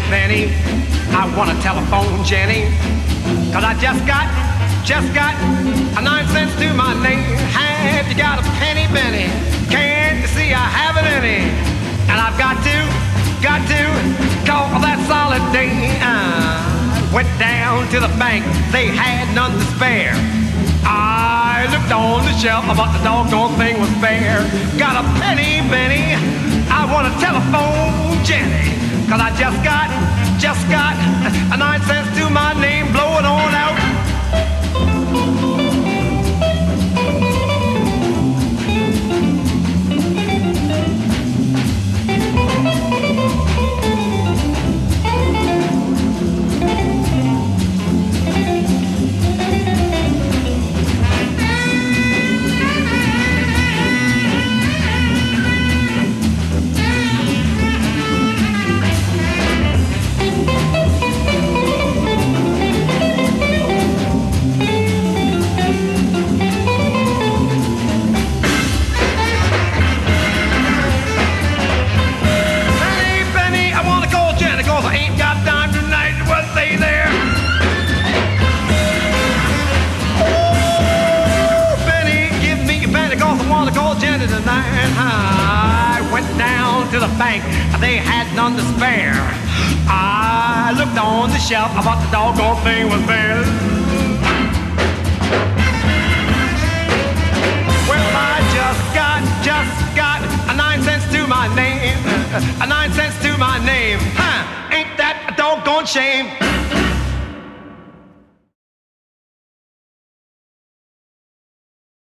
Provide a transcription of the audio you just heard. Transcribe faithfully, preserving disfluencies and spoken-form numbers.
penny. I want a telephone, Jenny. Cause I just got, just got a nine cents to my name. Have you got a penny, Benny? Can't you see I haven't any? And I've got to, got to call that solid day. I went down to the bank, they had none to spare. I looked on the shelf, but the doggone thing was bare. Got a penny, Benny. I want a telephone, Jenny. Cause I just got, just got a nine cents to my name. Blow it on out. I went down to the bank, they had none to spare. I looked on the shelf, but the doggone thing was bare. Well, I just got, just got a nine cents to my name. A nine cents to my name. Huh, ain't that a doggone shame?